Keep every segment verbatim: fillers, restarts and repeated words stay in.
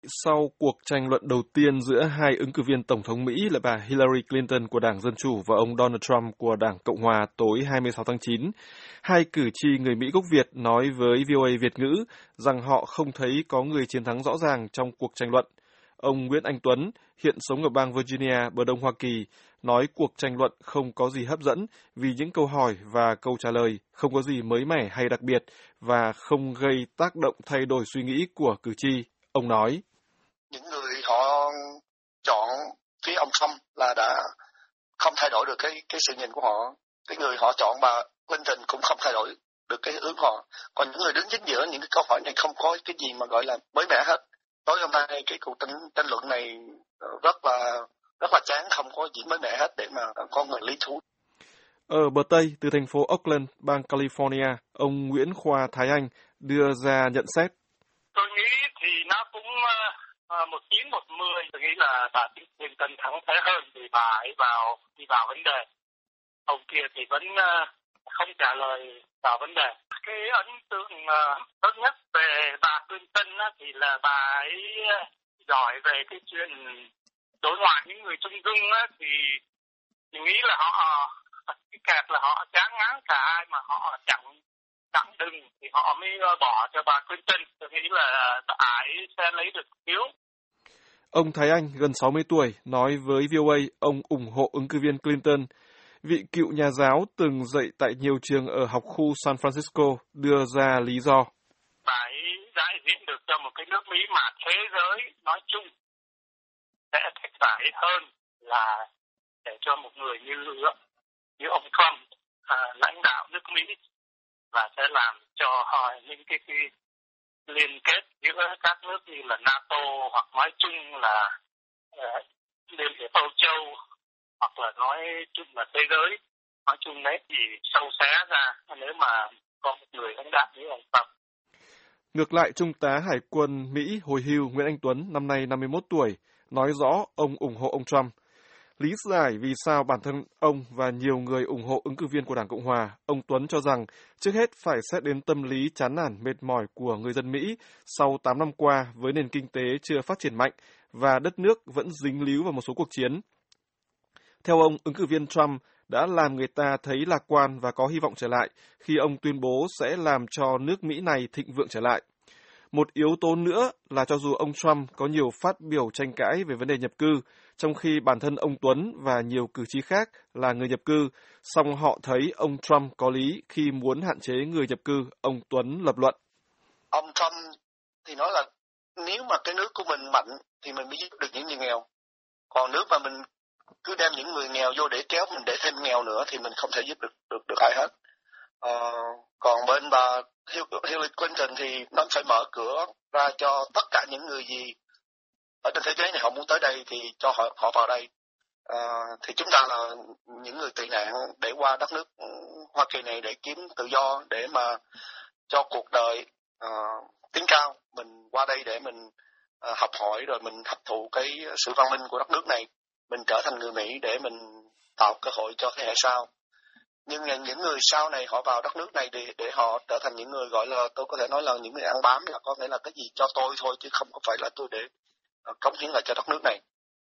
Sau cuộc tranh luận đầu tiên giữa hai ứng cử viên Tổng thống Mỹ là bà Hillary Clinton của Đảng Dân Chủ và ông Donald Trump của Đảng Cộng Hòa tối hai mươi sáu tháng chín, hai cử tri người Mỹ gốc Việt nói với vê o a Việt ngữ rằng họ không thấy có người chiến thắng rõ ràng trong cuộc tranh luận. Ông Nguyễn Anh Tuấn, hiện sống ở bang Virginia, bờ đông Hoa Kỳ, nói cuộc tranh luận không có gì hấp dẫn vì những câu hỏi và câu trả lời không có gì mới mẻ hay đặc biệt và không gây tác động thay đổi suy nghĩ của cử tri. Ông nói, những người họ chọn phía ông Trump là đã không thay đổi được cái cái sự nhìn của họ. Cái người họ chọn bà Clinton cũng không thay đổi được cái hướng họ. Còn những người đứng chính giữa những cái câu hỏi này không có cái gì mà gọi là mới mẻ hết. Tối hôm nay cái cuộc tranh, tranh luận này rất là rất là chán, không có gì mới mẻ hết để mà có người lý thú. Ở bờ Tây, từ thành phố Oakland, bang California, ông Nguyễn Khoa Thái Anh đưa ra nhận xét. Tôi nghĩ thì nó cũng uh, một chín một mười. Tôi nghĩ là bà Clinton thắng thế hơn vì bà ấy vào đi vào vấn đề. Ông kia thì vẫn uh, không trả lời vào vấn đề. Cái ấn tượng uh, tốt nhất về bà Clinton uh, thì là bà ấy uh, giỏi về cái chuyện đối ngoại những người trung dung uh, thì mình nghĩ là họ cái kẹt là họ chán ngán cả ai mà họ chẳng chẳng đừng thì họ mới bỏ cho bà Clinton. Tôi nghĩ là bà ấy sẽ lấy được phiếu. Ông Thái Anh, gần sáu mươi tuổi, nói với vê o a ông ủng hộ ứng cử viên Clinton. Vị cựu nhà giáo từng dạy tại nhiều trường ở học khu San Francisco đưa ra lý do. Bà ấy đại diện được cho một cái nước Mỹ mà thế giới nói chung sẽ thích bà ấy hơn là để cho một người như như ông Trump à, lãnh đạo nước Mỹ và sẽ làm cho họ những cái, cái liên kết giữa các nước như là NATO hoặc nói chung là uh, Liên hiệp Âu Châu hoặc là nói chung là thế giới nói chung đấy thì sâu xé ra nếu mà có một người lãnh đạo như ông Trump. Ngược lại, Trung tá Hải quân Mỹ hồi hưu Nguyễn Anh Tuấn, năm nay năm mươi mốt tuổi, nói rõ ông ủng hộ ông Trump. Lý giải vì sao bản thân ông và nhiều người ủng hộ ứng cử viên của Đảng Cộng Hòa, ông Tuấn cho rằng trước hết phải xét đến tâm lý chán nản mệt mỏi của người dân Mỹ sau tám năm qua với nền kinh tế chưa phát triển mạnh và đất nước vẫn dính líu vào một số cuộc chiến. Theo ông, ứng cử viên Trump đã làm người ta thấy lạc quan và có hy vọng trở lại khi ông tuyên bố sẽ làm cho nước Mỹ này thịnh vượng trở lại. Một yếu tố nữa là cho dù ông Trump có nhiều phát biểu tranh cãi về vấn đề nhập cư, trong khi bản thân ông Tuấn và nhiều cử tri khác là người nhập cư, song họ thấy ông Trump có lý khi muốn hạn chế người nhập cư, ông Tuấn lập luận. Ông Trump thì nói là nếu mà cái nước của mình mạnh thì mình mới giúp được những người nghèo. Còn nước mà mình cứ đem những người nghèo vô để kéo mình để thêm nghèo nữa thì mình không thể giúp được được, được ai hết. Ờ, còn bên bà Hillary Clinton thì nó phải mở cửa ra cho tất cả những người gì ở trên thế giới này họ muốn tới đây thì cho họ họ vào đây. À, thì chúng ta là những người tị nạn để qua đất nước Hoa Kỳ này để kiếm tự do, để mà cho cuộc đời uh, tiến cao. Mình qua đây để mình uh, học hỏi rồi mình hấp thụ cái sự văn minh của đất nước này. Mình trở thành người Mỹ để mình tạo cơ hội cho thế hệ sau. Nhưng những người sau này họ vào đất nước này để, để họ trở thành những người gọi là, tôi có thể nói là những người ăn bám, là có nghĩa là cái gì cho tôi thôi chứ không có phải là tôi để cống hiến lại cho đất nước này.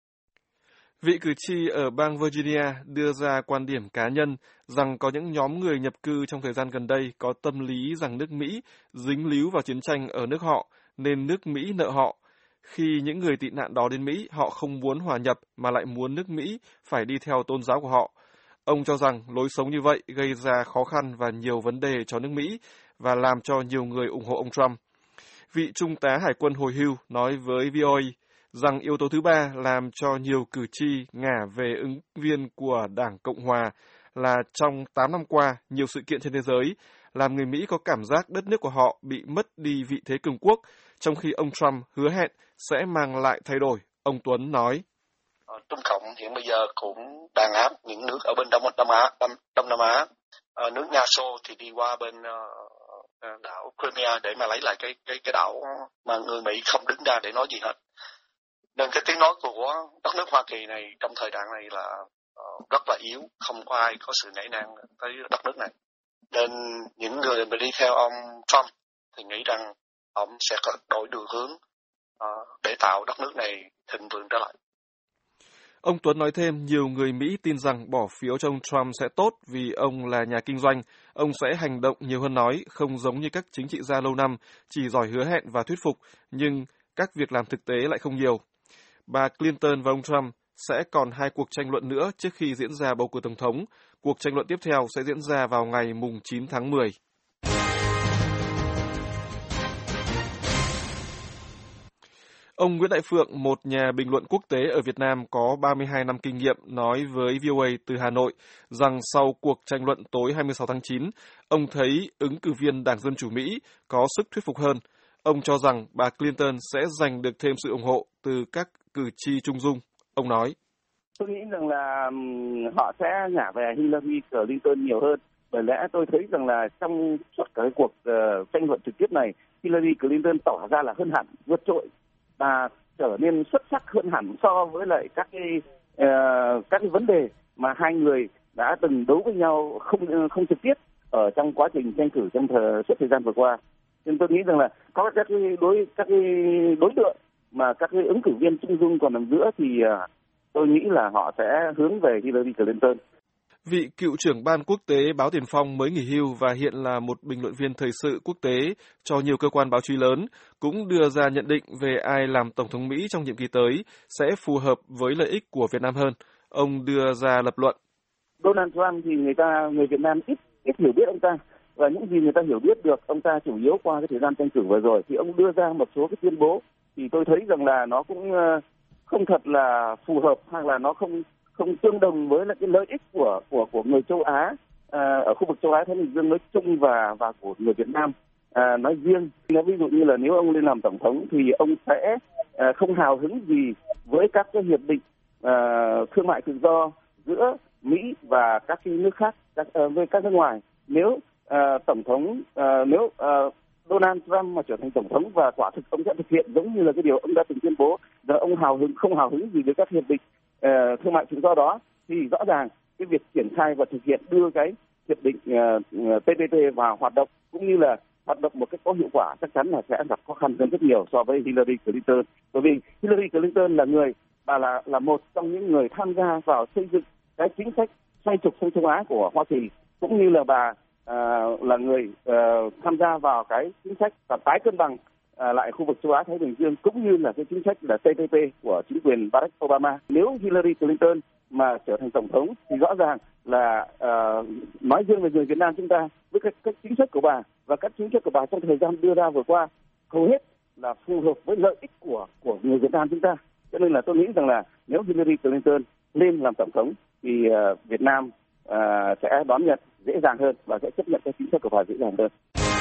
Vị cử tri ở bang Virginia đưa ra quan điểm cá nhân rằng có những nhóm người nhập cư trong thời gian gần đây có tâm lý rằng nước Mỹ dính líu vào chiến tranh ở nước họ nên nước Mỹ nợ họ. Khi những người tị nạn đó đến Mỹ, họ không muốn hòa nhập mà lại muốn nước Mỹ phải đi theo tôn giáo của họ. Ông cho rằng lối sống như vậy gây ra khó khăn và nhiều vấn đề cho nước Mỹ và làm cho nhiều người ủng hộ ông Trump. Vị Trung tá Hải quân hồi hưu nói với vê o a rằng yếu tố thứ ba làm cho nhiều cử tri ngả về ứng viên của Đảng Cộng Hòa là trong tám năm qua, nhiều sự kiện trên thế giới làm người Mỹ có cảm giác đất nước của họ bị mất đi vị thế cường quốc, trong khi ông Trump hứa hẹn sẽ mang lại thay đổi. Ông Tuấn nói. Trung Cộng hiện bây giờ cũng đàn áp những nước ở bên Đông Nam Á, Đông, Đông Nam Á. À, nước Nga Xô thì đi qua bên uh, đảo Crimea để mà lấy lại cái cái cái đảo mà người Mỹ không đứng ra để nói gì hết. Nên cái tiếng nói của đất nước Hoa Kỳ này trong thời đại này là uh, rất là yếu, không có ai có sự nể nang tới đất nước này. Nên những người mà đi theo ông Trump thì nghĩ rằng ông sẽ đổi đường hướng để tạo đất nước này thịnh vượng trở lại. Ông Tuấn nói thêm, nhiều người Mỹ tin rằng bỏ phiếu cho ông Trump sẽ tốt vì ông là nhà kinh doanh. Ông sẽ hành động nhiều hơn nói, không giống như các chính trị gia lâu năm, chỉ giỏi hứa hẹn và thuyết phục, nhưng các việc làm thực tế lại không nhiều. Bà Clinton và ông Trump sẽ còn hai cuộc tranh luận nữa trước khi diễn ra bầu cử tổng thống. Cuộc tranh luận tiếp theo sẽ diễn ra vào ngày mùng chín tháng mười. Ông Nguyễn Đại Phượng, một nhà bình luận quốc tế ở Việt Nam có ba mươi hai năm kinh nghiệm, nói với vê o a từ Hà Nội rằng sau cuộc tranh luận tối hai mươi sáu tháng chín, ông thấy ứng cử viên Đảng Dân Chủ Mỹ có sức thuyết phục hơn. Ông cho rằng bà Clinton sẽ giành được thêm sự ủng hộ từ các cử tri trung dung. Ông nói, tôi nghĩ rằng là họ sẽ ngả về Hillary Clinton nhiều hơn. Bởi lẽ tôi thấy rằng là trong suốt cái cuộc uh, tranh luận trực tiếp này, Hillary Clinton tỏ ra là hơn hẳn, vượt trội và trở nên xuất sắc hơn hẳn so với lại các cái uh, các cái vấn đề mà hai người đã từng đấu với nhau không không trực tiếp ở trong quá trình tranh cử trong thời, suốt thời gian vừa qua. Nên tôi nghĩ rằng là có các cái đối các cái đối tượng mà các cái ứng cử viên trung dung còn nằm giữa thì uh, tôi nghĩ là họ sẽ hướng về Hillary Clinton. Vị cựu trưởng ban quốc tế báo Tiền Phong mới nghỉ hưu và hiện là một bình luận viên thời sự quốc tế cho nhiều cơ quan báo chí lớn, cũng đưa ra nhận định về ai làm Tổng thống Mỹ trong nhiệm kỳ tới sẽ phù hợp với lợi ích của Việt Nam hơn. Ông đưa ra lập luận. Donald Trump thì người ta, người Việt Nam ít ít hiểu biết ông ta, và những gì người ta hiểu biết được ông ta chủ yếu qua cái thời gian tranh cử vừa rồi, thì ông đưa ra một số cái tuyên bố thì tôi thấy rằng là nó cũng không thật là phù hợp, hoặc là nó không không tương đồng với lại cái lợi ích của của của người châu Á à, ở khu vực châu Á Thái Bình Dương nói chung và và của người Việt Nam à, nói riêng. Ví dụ như là nếu ông lên làm tổng thống thì ông sẽ à, không hào hứng gì với các cái hiệp định à, thương mại tự do giữa Mỹ và các cái nước khác, các, à, với các nước ngoài. Nếu à, tổng thống à, nếu à, Donald Trump mà trở thành tổng thống và quả thực ông sẽ thực hiện giống như là cái điều ông đã từng tuyên bố, là ông hào hứng không hào hứng gì với các hiệp định uh, thương mại tự do đó, thì rõ ràng cái việc triển khai và thực hiện đưa cái hiệp định uh, tê pê pê vào hoạt động cũng như là hoạt động một cách có hiệu quả chắc chắn là sẽ gặp khó khăn hơn rất nhiều so với Hillary Clinton. Bởi vì Hillary Clinton là người bà là là một trong những người tham gia vào xây dựng cái chính sách xoay trục sang châu Á của Hoa Kỳ, cũng như là bà À, là người uh, tham gia vào cái chính sách và tái cân bằng uh, lại khu vực châu Á Thái Bình Dương, cũng như là cái chính sách là tê pê pê của chính quyền Barack Obama. Nếu Hillary Clinton mà trở thành tổng thống thì rõ ràng là uh, nói riêng về người Việt Nam chúng ta, với các, các chính sách của bà và các chính sách của bà trong thời gian đưa ra vừa qua hầu hết là phù hợp với lợi ích của của người Việt Nam chúng ta. Cho nên là tôi nghĩ rằng là nếu Hillary Clinton lên làm tổng thống thì uh, Việt Nam uh, sẽ đón nhận dễ dàng hơn và sẽ chấp nhận cái chính sách của bà dễ dàng hơn.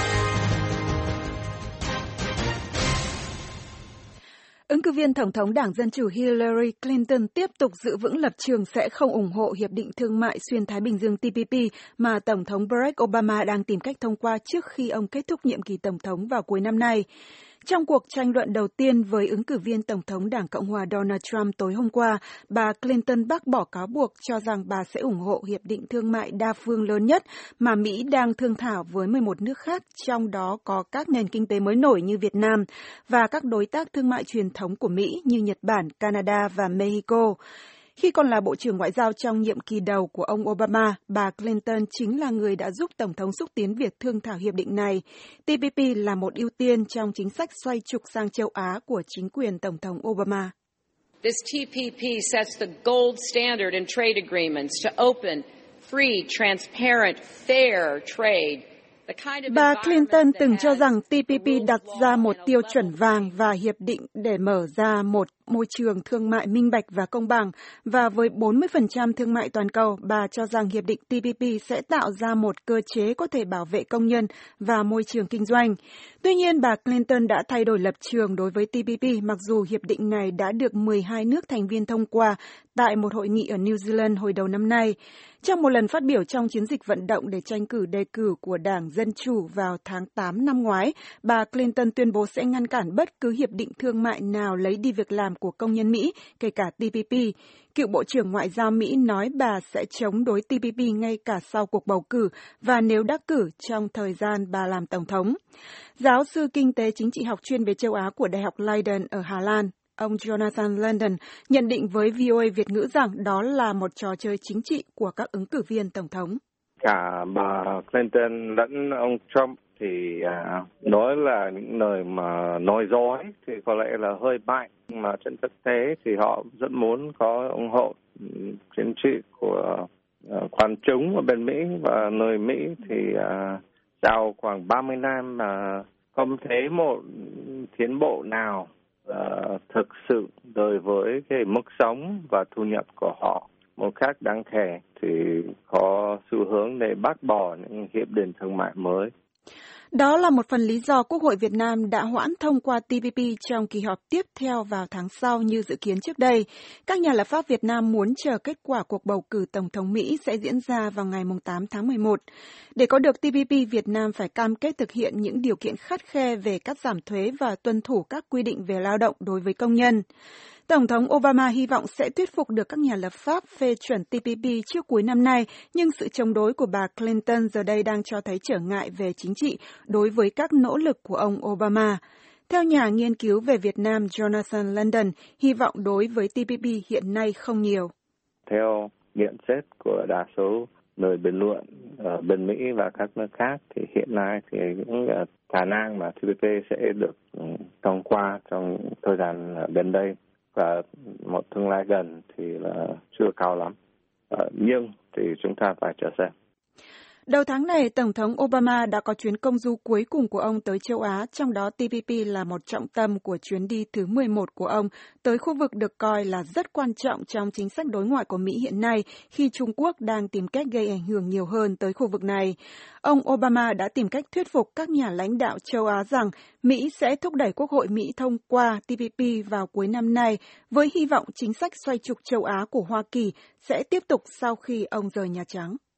Ứng cử viên Tổng thống Đảng Dân Chủ Hillary Clinton tiếp tục giữ vững lập trường sẽ không ủng hộ Hiệp định Thương mại Xuyên Thái Bình Dương T P P mà Tổng thống Barack Obama đang tìm cách thông qua trước khi ông kết thúc nhiệm kỳ Tổng thống vào cuối năm nay. Trong cuộc tranh luận đầu tiên với ứng cử viên Tổng thống Đảng Cộng hòa Donald Trump tối hôm qua, bà Clinton bác bỏ cáo buộc cho rằng bà sẽ ủng hộ hiệp định thương mại đa phương lớn nhất mà Mỹ đang thương thảo với mười một nước khác, trong đó có các nền kinh tế mới nổi như Việt Nam và các đối tác thương mại truyền thống của Mỹ như Nhật Bản, Canada và Mexico. Khi còn là Bộ trưởng Ngoại giao trong nhiệm kỳ đầu của ông Obama, bà Clinton chính là người đã giúp Tổng thống xúc tiến việc thương thảo hiệp định này. T P P là một ưu tiên trong chính sách xoay trục sang châu Á của chính quyền Tổng thống Obama. This T P P sets the gold standard in trade agreements to open, free, transparent, fair trade. Bà Clinton từng cho rằng T P P đặt ra một tiêu chuẩn vàng và hiệp định để mở ra một môi trường thương mại minh bạch và công bằng, và với bốn mươi phần trăm thương mại toàn cầu, bà cho rằng hiệp định T P P sẽ tạo ra một cơ chế có thể bảo vệ công nhân và môi trường kinh doanh. Tuy nhiên, bà Clinton đã thay đổi lập trường đối với T P P, mặc dù hiệp định này đã được mười hai nước thành viên thông qua tại một hội nghị ở New Zealand hồi đầu năm nay. Trong một lần phát biểu trong chiến dịch vận động để tranh cử đề cử của Đảng Dân Chủ vào tháng tám năm ngoái, bà Clinton tuyên bố sẽ ngăn cản bất cứ hiệp định thương mại nào lấy đi việc làm của công nhân Mỹ, kể cả T P P. Cựu Bộ trưởng Ngoại giao Mỹ nói bà sẽ chống đối T P P ngay cả sau cuộc bầu cử và nếu đắc cử trong thời gian bà làm Tổng thống. Giáo sư Kinh tế Chính trị học chuyên về châu Á của Đại học Leiden ở Hà Lan, ông Jonathan London nhận định với vê o a Việt ngữ rằng đó là một trò chơi chính trị của các ứng cử viên Tổng thống. Cả bà Clinton lẫn ông Trump thì à, nói là những lời mà nói dối thì có lẽ là hơi mạnh, mà trên thực tế thì họ rất muốn có ủng hộ chính trị của uh, quan chúng ở bên Mỹ, và người Mỹ thì uh, sau khoảng ba mươi năm mà không thấy một tiến bộ nào uh, thực sự đối với cái mức sống và thu nhập của họ một cách đáng kể, thì có xu hướng để bác bỏ những hiệp định thương mại mới. Đó là một phần lý do Quốc hội Việt Nam đã hoãn thông qua T P P trong kỳ họp tiếp theo vào tháng sau như dự kiến trước đây. Các nhà lập pháp Việt Nam muốn chờ kết quả cuộc bầu cử Tổng thống Mỹ sẽ diễn ra vào ngày tám tháng mười một. Để có được T P P, Việt Nam phải cam kết thực hiện những điều kiện khắt khe về cắt giảm thuế và tuân thủ các quy định về lao động đối với công nhân. Tổng thống Obama hy vọng sẽ thuyết phục được các nhà lập pháp phê chuẩn T P P trước cuối năm nay, nhưng sự chống đối của bà Clinton giờ đây đang cho thấy trở ngại về chính trị đối với các nỗ lực của ông Obama. Theo nhà nghiên cứu về Việt Nam Jonathan London, hy vọng đối với T P P hiện nay không nhiều. Theo nhận xét của đa số người bình luận ở bên Mỹ và các nước khác thì hiện nay thì những khả năng mà T P P sẽ được thông qua trong thời gian gần đây và một tương lai gần thì là chưa cao lắm. À, nhưng thì chúng ta phải chờ xem. Đầu tháng này, Tổng thống Obama đã có chuyến công du cuối cùng của ông tới châu Á, trong đó T P P là một trọng tâm của chuyến đi thứ mười một của ông tới khu vực được coi là rất quan trọng trong chính sách đối ngoại của Mỹ hiện nay khi Trung Quốc đang tìm cách gây ảnh hưởng nhiều hơn tới khu vực này. Ông Obama đã tìm cách thuyết phục các nhà lãnh đạo châu Á rằng Mỹ sẽ thúc đẩy Quốc hội Mỹ thông qua T P P vào cuối năm nay với hy vọng chính sách xoay trục châu Á của Hoa Kỳ sẽ tiếp tục sau khi ông rời Nhà Trắng.